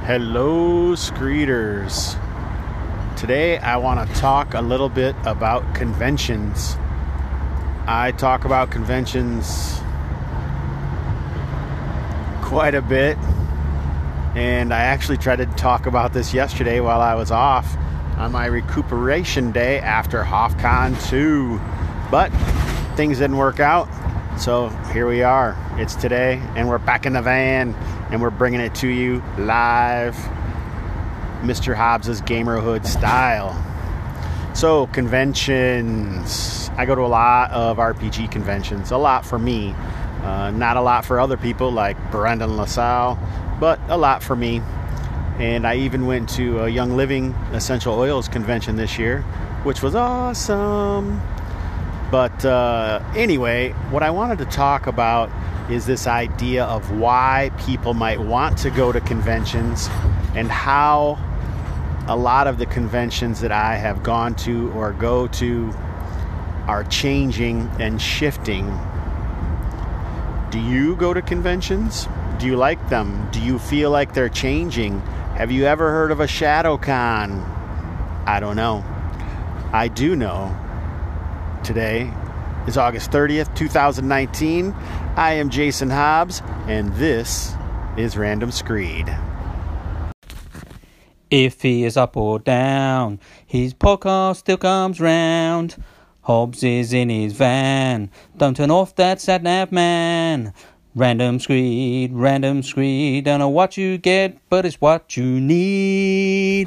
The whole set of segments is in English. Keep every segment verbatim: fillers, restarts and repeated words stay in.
Hello, Screeders. Today I want to talk a little bit about conventions. I talk about conventions quite a bit, and I actually tried to talk about this yesterday while I was off on my recuperation day after HoffCon two, but things didn't work out, so here we are. It's today, and we're back in the van, and we're bringing it to you live, Mister Hobbs's Gamerhood style. So, conventions. I go to a lot of R P G conventions. A lot for me. Uh, not a lot for other people like Brendan LaSalle, but a lot for me. And I even went to a Young Living Essential Oils convention this year, which was awesome. But uh, anyway, what I wanted to talk about is this idea of why people might want to go to conventions and how a lot of the conventions that I have gone to or go to are changing and shifting. Do you go to conventions? Do you like them? Do you feel like they're changing? Have you ever heard of a ShadowCon? I don't know. I do know. Today is August thirtieth, twenty nineteen. I am Jason Hobbs, and this is Random Screed. If he is up or down, his podcast still comes round. Hobbs is in his van. Don't turn off that sat-nav man. Random Screed, Random Screed. Don't know what you get, but it's what you need.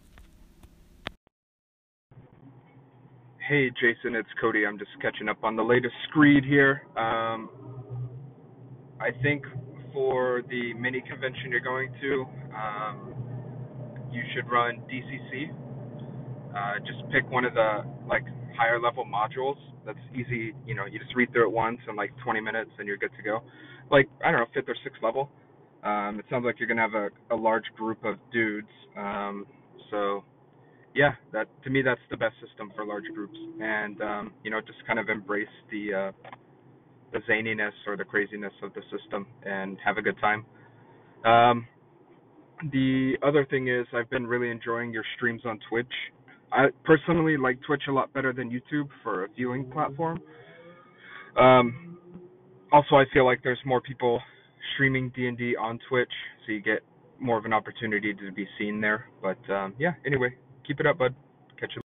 Hey Jason, it's Cody. I'm just catching up on the latest Screed here. Um, I think for the mini convention you're going to, um, you should run D C C. Uh, just pick one of the like higher level modules. That's easy. You know, you just read through it once in like twenty minutes and you're good to go. Like, I don't know, fifth or sixth level. Um, it sounds like you're gonna have a, a large group of dudes. Um, so. Yeah, that to me that's the best system for large groups, and um, you know, just kind of embrace the uh, the zaniness or the craziness of the system and have a good time. Um, the other thing is I've been really enjoying your streams on Twitch. I personally like Twitch a lot better than YouTube for a viewing platform. Um, also, I feel like there's more people streaming D and D on Twitch, so you get more of an opportunity to be seen there. But um, yeah, anyway. Keep it up, bud. Catch you.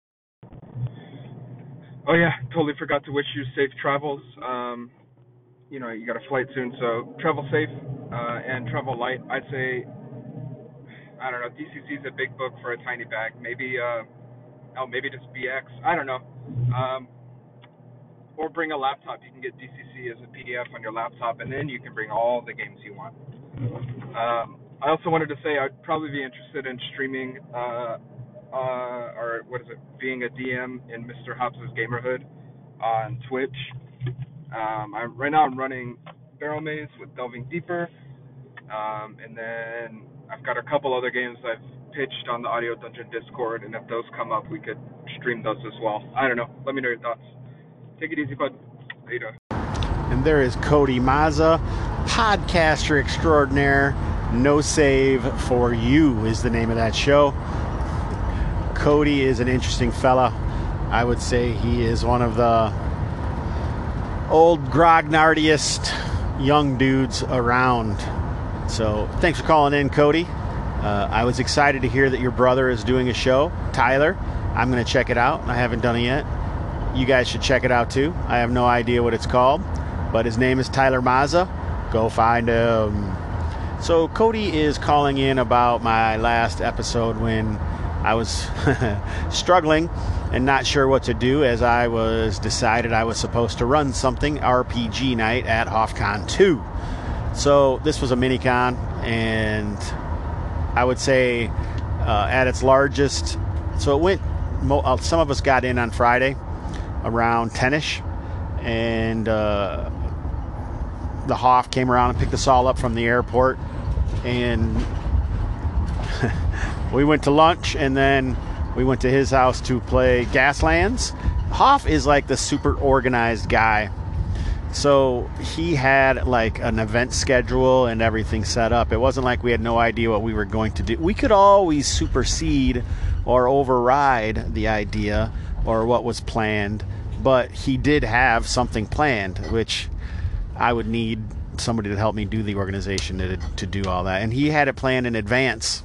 Oh yeah, totally forgot to wish you safe travels. Um, you know, you got a flight soon, so travel safe uh, and travel light. I'd say, I don't know, D C C is a big book for a tiny bag. Maybe, uh, oh, maybe just B X. I don't know. Um, or bring a laptop. You can get D C C as a P D F on your laptop, and then you can bring all the games you want. Um, I also wanted to say I'd probably be interested in streaming. Uh, Uh, or what is it, being a D M in Mister Hobbs's Gamerhood on Twitch. Um, I'm, right now I'm running Barrel Maze with Delving Deeper, um, and then I've got a couple other games I've pitched on the Audio Dungeon Discord, and if those come up, we could stream those as well. I don't know. Let me know your thoughts. Take it easy, bud. Later. And there is Cody Mazza, podcaster extraordinaire. No Save for You is the name of that show. Cody is an interesting fella. I would say he is one of the old grognardiest young dudes around. So thanks for calling in, Cody. Uh, I was excited to hear that your brother is doing a show, Tyler. I'm going to check it out. I haven't done it yet. You guys should check it out too. I have no idea what it's called, but his name is Tyler Mazza. Go find him. So Cody is calling in about my last episode when I was struggling and not sure what to do, as I was decided I was supposed to run something R P G night at HoffCon two. So this was a mini-con, and I would say uh, at its largest, so it went, uh, some of us got in on Friday around ten-ish, and uh, the Hoff came around and picked us all up from the airport, and we went to lunch, and then we went to his house to play Gaslands. Hoff is like the super organized guy. So he had like an event schedule and everything set up. It wasn't like we had no idea what we were going to do. We could always supersede or override the idea or what was planned, but he did have something planned, which I would need somebody to help me do the organization to, to do all that. And he had it planned in advance.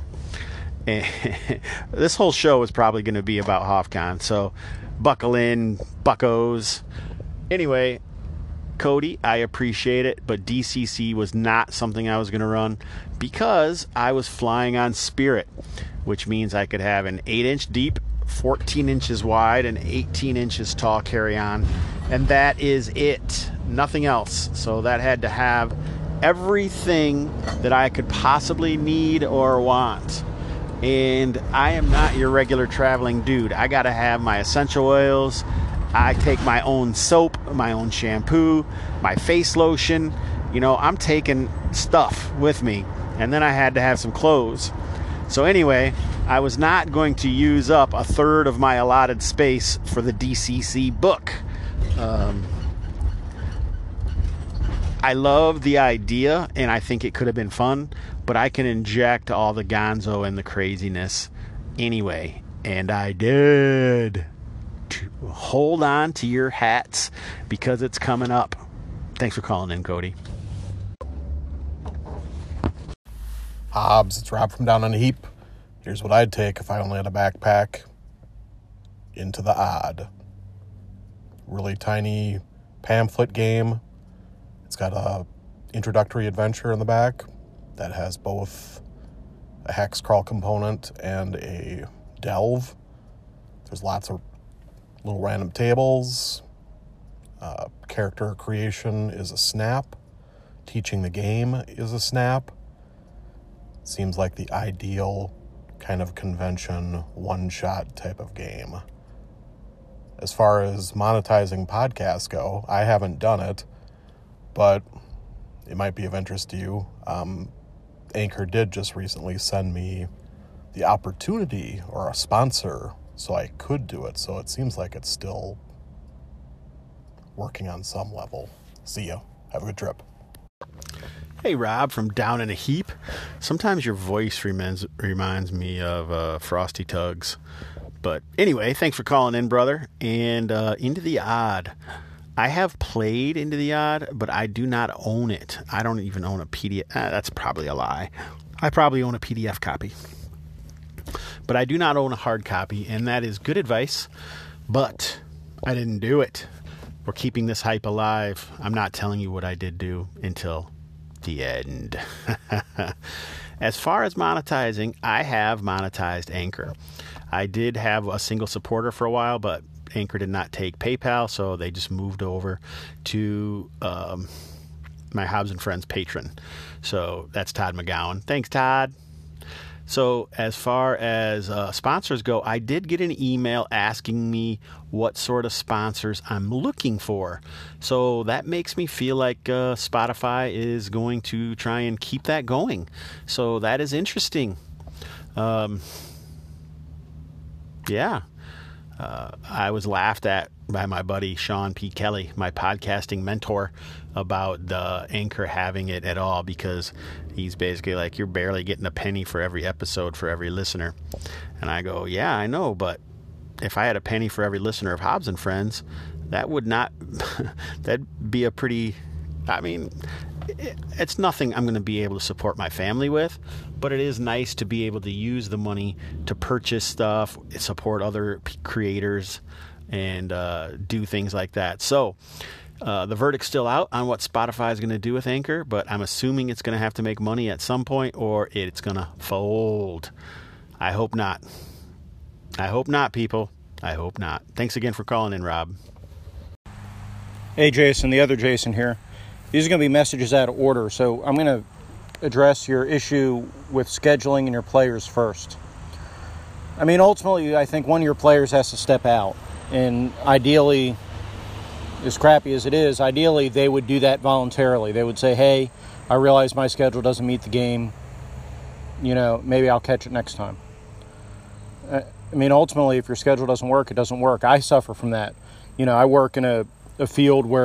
This whole show is probably going to be about HoffCon, so buckle in, buckos. Anyway, Cody, I appreciate it, but D C C was not something I was going to run because I was flying on Spirit, which means I could have an eight inch deep, fourteen inches wide, and eighteen inches tall carry-on, and that is it. Nothing else. So that had to have everything that I could possibly need or want. And I am not your regular traveling dude. I got to have my essential oils. I take my own soap, my own shampoo, my face lotion. You know, I'm taking stuff with me. And then I had to have some clothes. So anyway, I was not going to use up a third of my allotted space for the D C C book. Um, I love the idea, and I think it could have been fun, but I can inject all the gonzo and the craziness anyway. And I did. Hold on to your hats because it's coming up. Thanks for calling in, Cody. Hobbs, it's Rob from Down on a Heap. Here's what I'd take if I only had a backpack. Into the Odd. Really tiny pamphlet game. It's got a introductory adventure in the back that has both a hex crawl component and a delve. There's lots of little random tables. Uh, character creation is a snap. Teaching the game is a snap. Seems like the ideal kind of convention one-shot type of game. As far as monetizing podcasts go, I haven't done it, but it might be of interest to you. Um, Anchor did just recently send me the opportunity or a sponsor so I could do it, so it seems like it's still working on some level. See ya. Have a good trip. Hey, Rob from Down in a Heap. Sometimes your voice reminds, reminds me of uh, Frosty Tugs. But anyway, thanks for calling in, brother. And uh, Into the Odd. I have played Into the Odd, but I do not own it. I don't even own a P D F. Ah, that's probably a lie. I probably own a P D F copy. But I do not own a hard copy, and that is good advice. But I didn't do it. We're keeping this hype alive. I'm not telling you what I did do until the end. As far as monetizing, I have monetized Anchor. I did have a single supporter for a while, but Anchor did not take PayPal, so they just moved over to um, my Hobbs and Friends patron. So that's Todd McGowan. Thanks, Todd. So as far as uh, sponsors go, I did get an email asking me what sort of sponsors I'm looking for. So that makes me feel like uh, Spotify is going to try and keep that going. So that is interesting. Um, yeah. Uh, I was laughed at by my buddy Sean P. Kelly, my podcasting mentor, about the Anchor having it at all, because he's basically like, you're barely getting a penny for every episode for every listener. And I go, yeah, I know, but if I had a penny for every listener of Hobbs and Friends, that would not, that'd be a pretty, I mean, it, it's nothing I'm going to be able to support my family with, but it is nice to be able to use the money to purchase stuff, support other creators, and uh, do things like that. So uh, the verdict's still out on what Spotify is going to do with Anchor, but I'm assuming it's going to have to make money at some point or it's going to fold. I hope not. I hope not, people. I hope not. Thanks again for calling in, Rob. Hey, Jason, the other Jason here. These are going to be messages out of order, so I'm going to address your issue with scheduling and your players first. I mean, ultimately, I think one of your players has to step out. And ideally, as crappy as it is, ideally they would do that voluntarily. They would say, hey, I realize my schedule doesn't meet the game. You know, maybe I'll catch it next time. I mean, ultimately, if your schedule doesn't work, it doesn't work. I suffer from that. You know, I work in a, a field where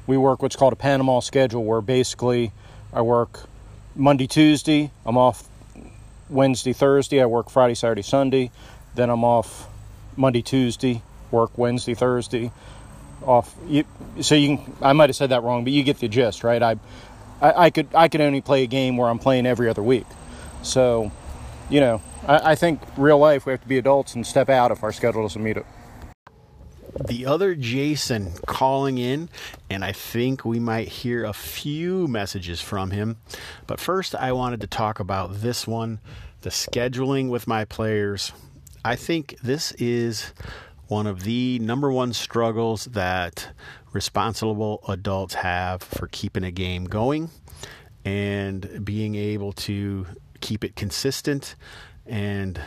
we work what's called a Panama schedule, where basically I work Monday, Tuesday, I'm off Wednesday, Thursday, I work Friday, Saturday, Sunday, then I'm off Monday, Tuesday, work Wednesday, Thursday, off. You, so you can, I might have said that wrong, but you get the gist, right? I, I, I could I could only play a game where I'm playing every other week. So, you know, I, I think real life we have to be adults and step out if our schedule doesn't meet it. The other Jason calling in, and I think we might hear a few messages from him. But first, I wanted to talk about this one, the scheduling with my players. I think this is one of the number one struggles that responsible adults have for keeping a game going and being able to keep it consistent. And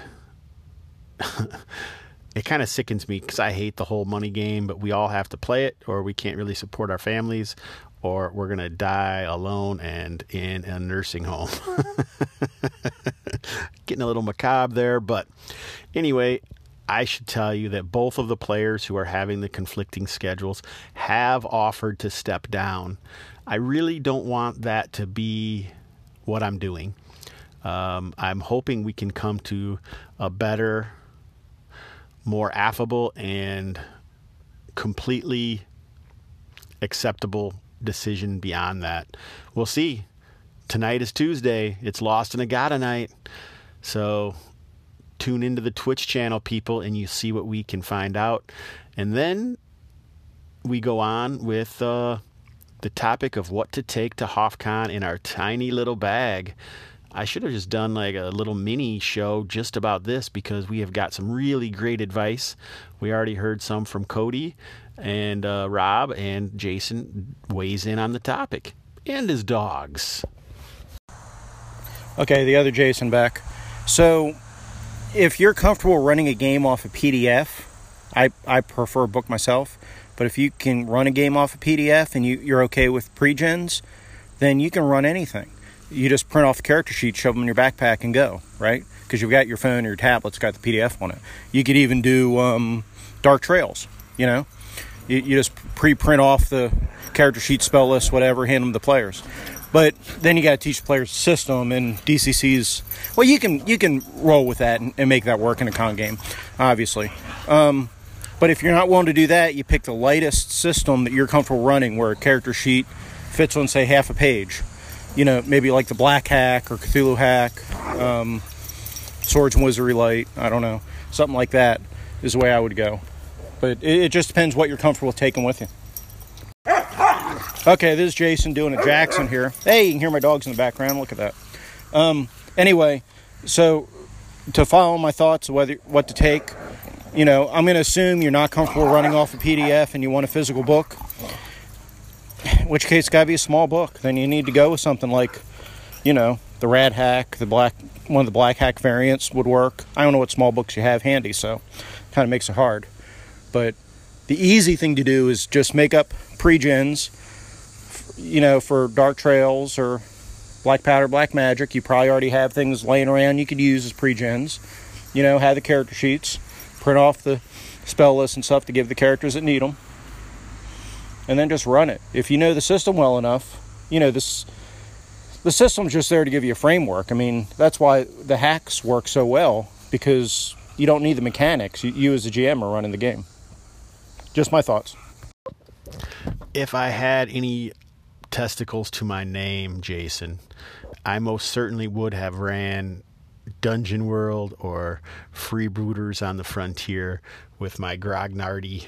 it kind of sickens me because I hate the whole money game, but we all have to play it or we can't really support our families, or we're going to die alone and in a nursing home. Getting a little macabre there, but anyway, I should tell you that both of the players who are having the conflicting schedules have offered to step down. I really don't want that to be what I'm doing. Um, I'm hoping we can come to a better, more affable and completely acceptable decision beyond that. We'll see. Tonight is Tuesday. It's Lost in Agata night. So tune into the Twitch channel, people, and you see what we can find out. And then we go on with uh, the topic of what to take to HoffCon in our tiny little bag. I should have just done like a little mini show just about this because we have got some really great advice. We already heard some from Cody and uh, Rob, and Jason weighs in on the topic, and his dogs. Okay, the other Jason back. So if you're comfortable running a game off a P D F, I, I prefer book myself, but if you can run a game off a P D F and you, you're okay with pre-gens, then you can run anything. You just print off the character sheet, shove them in your backpack, and go, right? Because you've got your phone or your tablet's got the P D F on it. You could even do um, Dark Trails, you know? You, you just pre-print off the character sheet, spell list, whatever, hand them to the players. But then you got to teach the players the system, and D C C's... Well, you can you can roll with that and, and make that work in a con game, obviously. Um, but if you're not willing to do that, you pick the lightest system that you're comfortable running, where a character sheet fits on, say, half a page. You know, maybe like the Black Hack or Cthulhu Hack, um, Swords and Wizardry Light, I don't know. Something like that is the way I would go. But it, it just depends what you're comfortable with taking with you. Okay, this is Jason doing a Jackson here. Hey, you can hear my dogs in the background. Look at that. Um, anyway, so to follow my thoughts of whether what to take, you know, I'm going to assume you're not comfortable running off a P D F and you want a physical book. In which case, it's got to be a small book. Then you need to go with something like, you know, the Rad Hack, the black, one of the Black Hack variants would work. I don't know what small books you have handy, so kind of makes it hard. But the easy thing to do is just make up pre-gens, you know, for Dark Trails or Black Powder, Black Magic. You probably already have things laying around you could use as pre-gens. You know, have the character sheets, print off the spell lists and stuff to give the characters that need them. And then just run it. If you know the system well enough, you know, this the system's just there to give you a framework. I mean, that's why the hacks work so well, because you don't need the mechanics. You, you as a G M are running the game. Just my thoughts. If I had any testicles to my name, Jason, I most certainly would have ran Dungeon World or Freebooters on the Frontier with my grognardy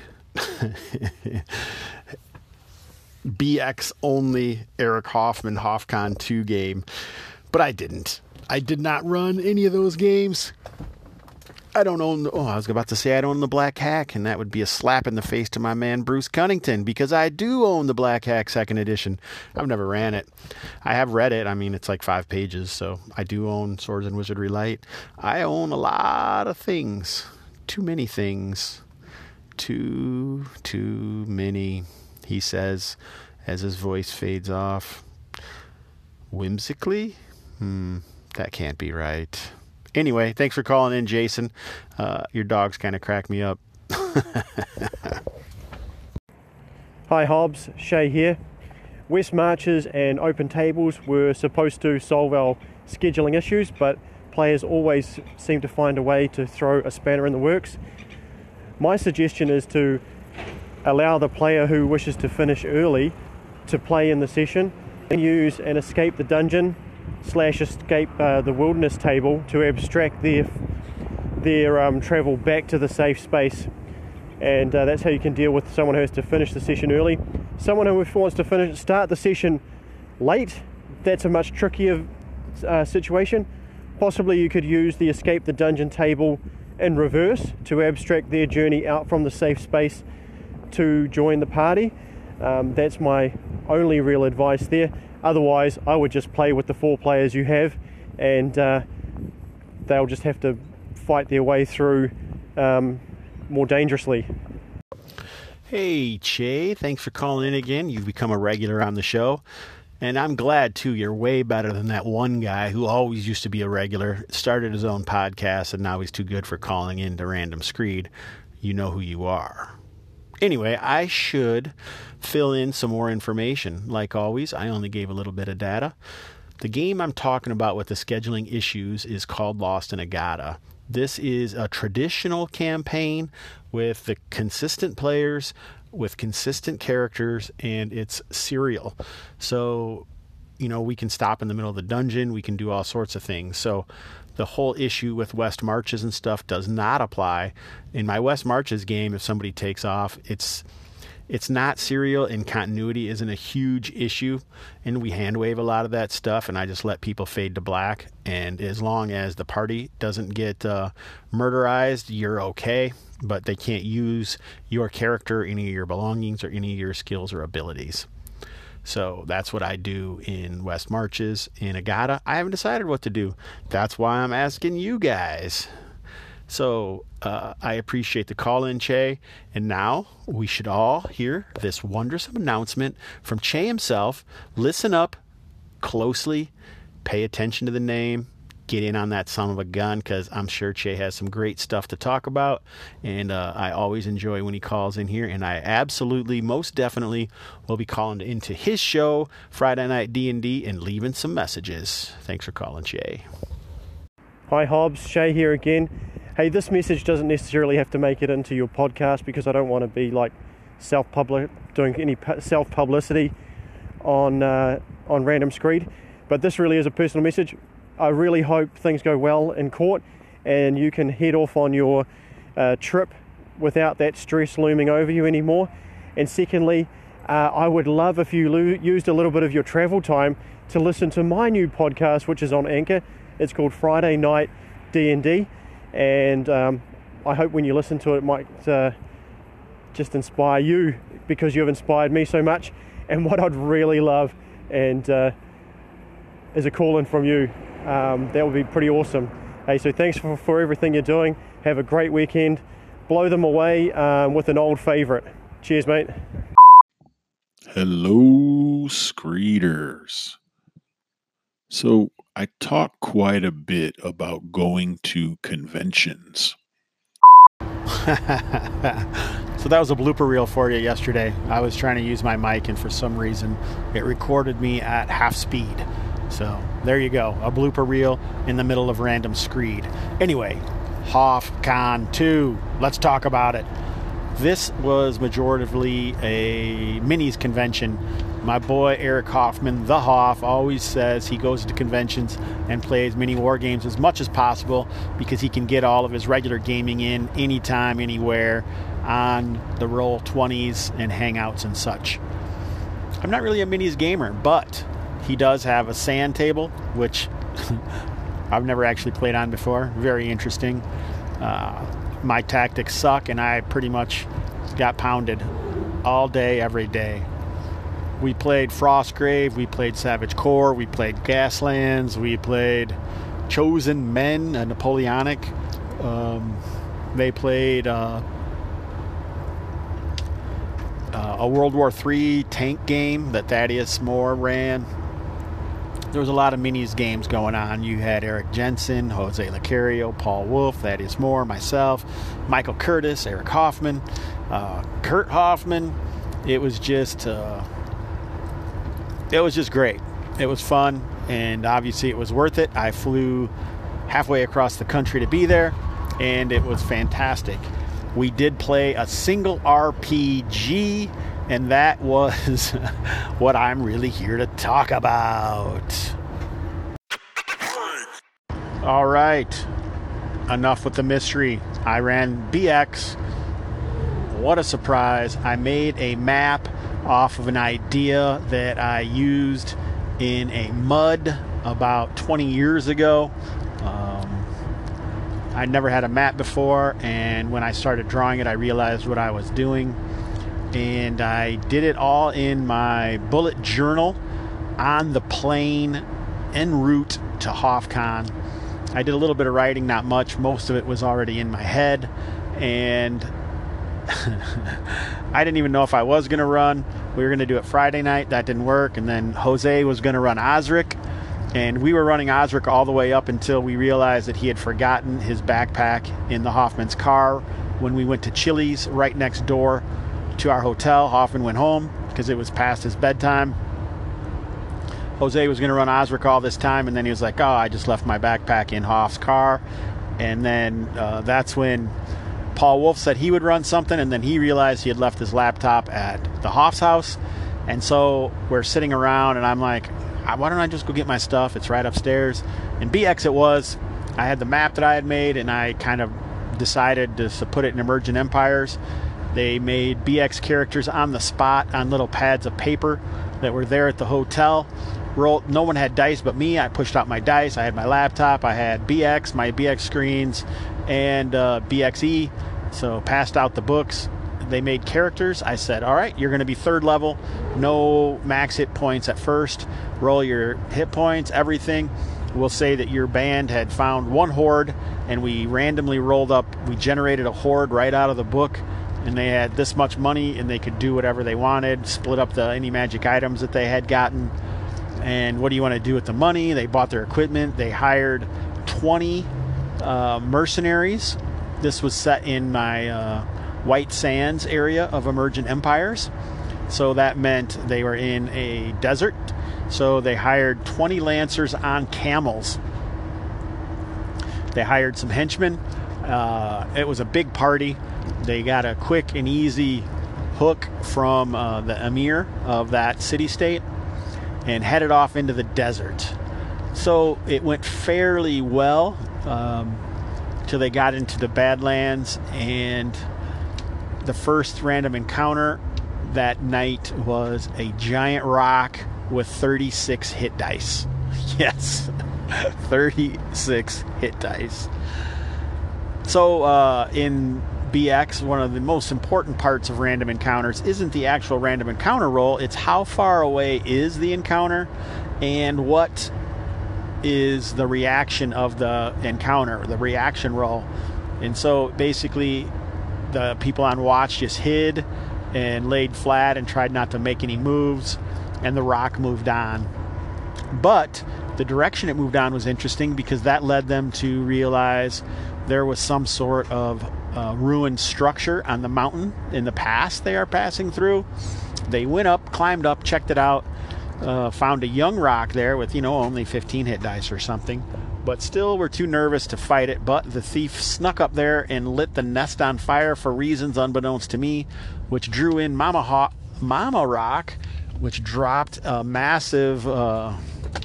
B X only Eric Hoffman HoffCon two game, but I didn't. I did not run any of those games. I don't own the, oh, I was about to say I don't own the Black Hack, and that would be a slap in the face to my man Bruce Cunnington, because I do own the Black Hack second edition. I've never ran it. I have read it. I mean, it's like five pages, so I do own Swords and Wizardry Light. I own a lot of things. Too many things. Too, too many, he says, as his voice fades off. Whimsically? Hmm, that can't be right. Anyway, thanks for calling in, Jason. Uh, your dogs kind of crack me up. Hi Hobbs, Shay here. West Marches and open tables were supposed to solve our scheduling issues, but players always seem to find a way to throw a spanner in the works. My suggestion is to allow the player who wishes to finish early to play in the session and use an escape the dungeon slash escape uh, the wilderness table to abstract their their um, travel back to the safe space. And uh, that's how you can deal with someone who has to finish the session early. Someone who wants to finish start the session late, that's a much trickier uh, situation. Possibly you could use the escape the dungeon table in reverse to abstract their journey out from the safe space to join the party. Um, that's my only real advice there. Otherwise, I would just play with the four players you have, and uh, they'll just have to fight their way through um, more dangerously. Hey, Che, thanks for calling in again. You've become a regular on the show. And I'm glad, too, you're way better than that one guy who always used to be a regular, started his own podcast, and now he's too good for calling in to Random Screed. You know who you are. Anyway, I should fill in some more information. Like always, I only gave a little bit of data. The game I'm talking about with the scheduling issues is called Lost in Agata. This is a traditional campaign with the consistent players, with consistent characters, and it's serial. So, you know, we can stop in the middle of the dungeon. We can do all sorts of things. So the whole issue with West Marches and stuff does not apply. In my West Marches game, if somebody takes off, it's it's not serial, and continuity isn't a huge issue. And we hand wave a lot of that stuff, and I just let people fade to black. And as long as the party doesn't get uh, murderized, you're okay. But they can't use your character, any of your belongings, or any of your skills or abilities. So that's what I do in West Marches. In Agata, I haven't decided what to do. That's why I'm asking you guys. So uh, I appreciate the call in, Che. And now we should all hear this wondrous announcement from Che himself. Listen up closely. Pay attention to the name. Get in on that son of a gun, because I'm sure Che has some great stuff to talk about, and uh, I always enjoy when he calls in here, and I absolutely, most definitely will be calling into his show, Friday Night D and D, and leaving some messages. Thanks for calling, Che. Hi Hobbs, Shay here again. Hey, this message doesn't necessarily have to make it into your podcast, because I don't want to be like self-public, doing any self-publicity on uh, on Random Screed, but this really is a personal message. I really hope things go well in court and you can head off on your uh, trip without that stress looming over you anymore. And secondly, uh, I would love if you lo- used a little bit of your travel time to listen to my new podcast, which is on Anchor. It's called Friday Night D and D, and um, I hope when you listen to it, it might uh, just inspire you, because you've inspired me so much. And what I'd really love and uh, is a call in from you. Um, that would be pretty awesome. Hey, so thanks for, for everything you're doing. Have a great weekend. Blow them away um, with an old favorite. Cheers, mate. Hello, Screeders. So I talk quite a bit about going to conventions. So that was a blooper reel for you yesterday. I was trying to use my mic, and for some reason it recorded me at half speed. So there you go, a blooper reel in the middle of Random Screed. Anyway, HoffCon two, let's talk about it. This was majoritively a minis convention. My boy Eric Hoffman, the Hoff, always says he goes to conventions and plays mini war games as much as possible, because he can get all of his regular gaming in anytime, anywhere, on the Roll twenties and Hangouts and such. I'm not really a minis gamer, but he does have a sand table, which I've never actually played on before. Very interesting. Uh, my tactics suck, and I pretty much got pounded all day, every day. We played Frostgrave, we played Savage Core, we played Gaslands, we played Chosen Men, a Napoleonic. Um, they played uh, uh, a World War Three tank game that Thaddeus Moore ran. There was a lot of minis games going on. You had Eric Jensen, Jose Lacario, Paul Wolf, Thaddeus Moore, myself, Michael Curtis, Eric Hoffman, uh, Kurt Hoffman, it was just uh, it was just great. It was fun, and obviously it was worth it. I flew halfway across the country to be there, and it was fantastic. We did play a single R P G, and that was what I'm really here to talk about. All right, enough with the mystery. I ran B X. What a surprise. I made a map off of an idea that I used in a mud about twenty years ago. Um, I'd never had a map before, and when I started drawing it, I realized what I was doing. And I did it all in my bullet journal on the plane en route to HoffCon. I did a little bit of writing, not much. Most of it was already in my head, and I didn't even know if I was going to run. We were going to do it Friday night. That didn't work. And then Jose was going to run Osric. And we were running Osric all the way up until we realized that he had forgotten his backpack in the Hoffman's car when we went to Chili's right next door to our hotel. Hoffman went home because it was past his bedtime. Jose was going to run Osric all this time, and then he was like, oh, I just left my backpack in Hoff's car. And then uh, that's when Paul Wolf said he would run something, and then he realized he had left his laptop at the Hoff's house. And so we're sitting around, and I'm like, why don't I just go get my stuff? It's right upstairs. And B X it was. I had the map that I had made, and I kind of decided to put it in Emergent Empires. They made B X characters on the spot on little pads of paper that were there at the hotel. Rolled, no one had dice but me. I pushed out my dice. I had my laptop. I had B X, my B X screens, and uh, B X E. So passed out the books. They made characters. I said, all right, you're going to be third level. No max hit points at first. Roll your hit points, everything. We'll say that your band had found one horde, and we randomly rolled up. We generated a horde right out of the book, and they had this much money, and they could do whatever they wanted, split up the any magic items that they had gotten. And what do you want to do with the money? They bought their equipment. They hired twenty uh, mercenaries. This was set in my uh, White Sands area of Emergent Empires. So that meant they were in a desert. So they hired twenty lancers on camels. They hired some henchmen. Uh, it was a big party. They got a quick and easy hook from uh, the emir of that city-state and headed off into the desert. So it went fairly well um, till they got into the Badlands, and the first random encounter that night was a giant rock with thirty-six hit dice. Yes, thirty-six hit dice. So uh, in B X, one of the most important parts of random encounters isn't the actual random encounter roll, it's how far away is the encounter and what is the reaction of the encounter, the reaction roll. And so basically the people on watch just hid and laid flat and tried not to make any moves, and the rock moved on. But the direction it moved on was interesting because that led them to realize there was some sort of uh, ruined structure on the mountain in the pass they are passing through. They went up, climbed up, checked it out, uh, found a young rock there with, you know, only fifteen hit dice or something, but still were too nervous to fight it. But the thief snuck up there and lit the nest on fire for reasons unbeknownst to me, which drew in Mama, Ho- Mama Rock, which dropped a massive uh,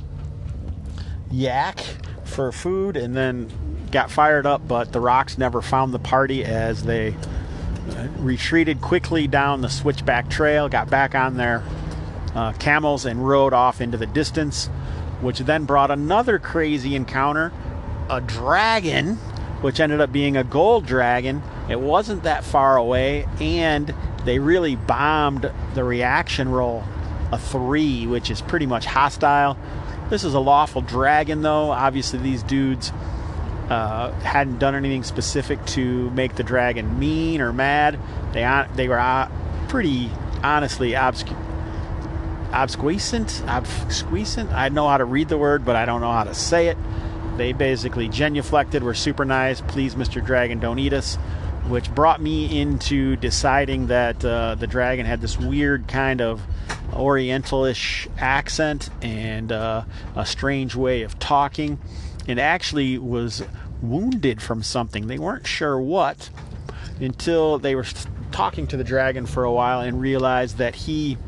yak for food and then got fired up. But the rocks never found the party as they retreated quickly down the switchback trail, got back on their uh, camels and rode off into the distance, which then brought another crazy encounter, a dragon, which ended up being a gold dragon. It wasn't that far away, and they really bombed the reaction roll, a three, which is pretty much hostile. This is a lawful dragon, though. Obviously, these dudes uh, hadn't done anything specific to make the dragon mean or mad. They they were uh, pretty honestly obscure. Obsquisant, obsquisant. I know how to read the word, but I don't know how to say it. They basically genuflected, were super nice. Please, Mister Dragon, don't eat us. which brought me into deciding that uh, the dragon had this weird kind of Oriental-ish accent and uh, a strange way of talking, and actually was wounded from something. They weren't sure what until they were talking to the dragon for a while and realized that he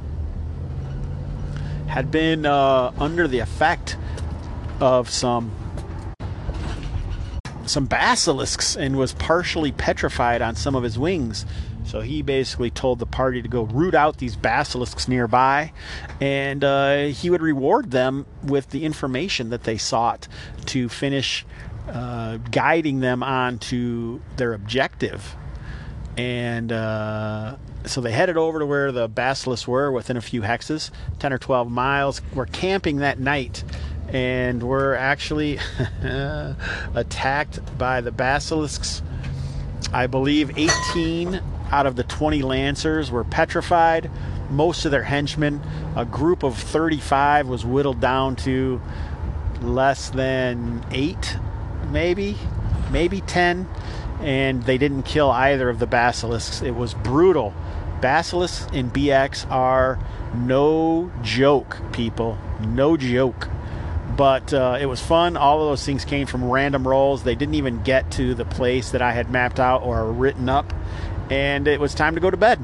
had been uh, under the effect of some some basilisks and was partially petrified on some of his wings. So he basically told the party to go root out these basilisks nearby, and uh, he would reward them with the information that they sought to finish uh, guiding them on to their objective. And uh, so they headed over to where the basilisks were within a few hexes, ten or twelve miles. We're camping that night, and we're actually attacked by the basilisks. I believe eighteen out of the twenty lancers were petrified. Most of their henchmen, a group of thirty-five, was whittled down to less than eight, maybe, maybe ten. And they didn't kill either of the basilisks. It was brutal. Basilisks in B X are no joke, people. No joke. But uh, it was fun. All of those things came from random rolls. They didn't even get to the place that I had mapped out or written up. And it was time to go to bed.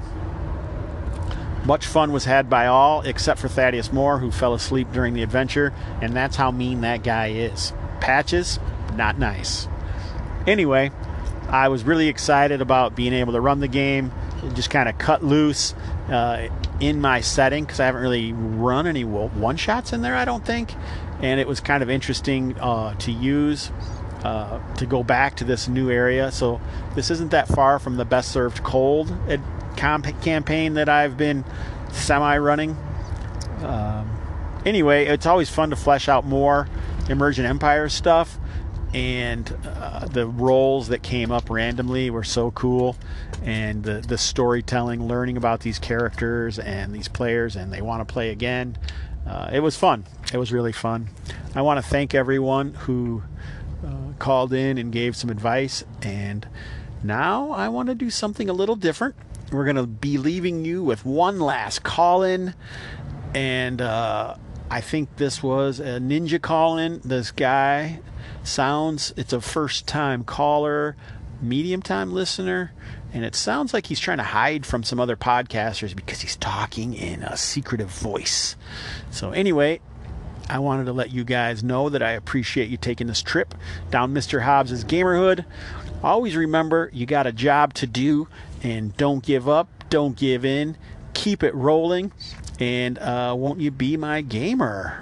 Much fun was had by all, except for Thaddeus Moore, who fell asleep during the adventure. And that's how mean that guy is. Patches, not nice. Anyway, I was really excited about being able to run the game, just kind of cut loose uh, in my setting, because I haven't really run any one-shots in there, I don't think. And it was kind of interesting uh, to use uh, to go back to this new area. So this isn't that far from the Best Served Cold ad- comp- campaign that I've been semi-running. Um, anyway, it's always fun to flesh out more Emergent Empire stuff. And uh, the roles that came up randomly were so cool, and the, the storytelling, learning about these characters and these players, and they want to play again. Uh, it was fun. It was really fun. I want to thank everyone who uh, called in and gave some advice, and now I want to do something a little different. We're going to be leaving you with one last call-in, and uh, I think this was a ninja call-in. This guy sounds, it's a first-time caller, medium-time listener, and it sounds like he's trying to hide from some other podcasters because he's talking in a secretive voice. So anyway, I wanted to let you guys know that I appreciate you taking this trip down Mister Hobbs' Gamerhood. Always remember, you got a job to do, and don't give up, don't give in, keep it rolling, and uh, won't you be my gamer?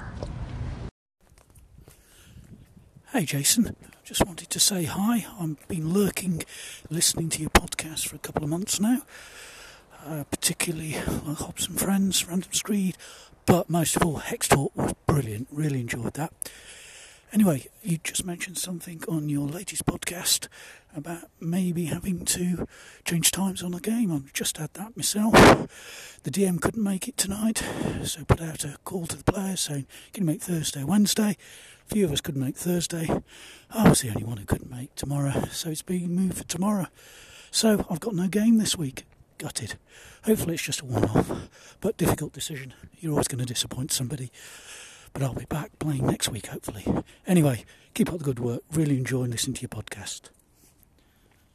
Hey Jason, just wanted to say hi. I've been lurking, listening to your podcast for a couple of months now, uh, particularly like Hobbs and Friends, Random Screed, but most of all Hex Talk was brilliant, really enjoyed that. Anyway, you just mentioned something on your latest podcast about maybe having to change times on the game. I've just had that myself. The D M couldn't make it tonight, so put out a call to the players saying, can you make Thursday, Wednesday? A few of us couldn't make Thursday. I was the only one who couldn't make tomorrow, so it's being moved for tomorrow. So I've got no game this week. Gutted. Hopefully it's just a one-off, but difficult decision. You're always going to disappoint somebody. But I'll be back playing next week, hopefully. Anyway, keep up the good work. Really enjoying listening to your podcast.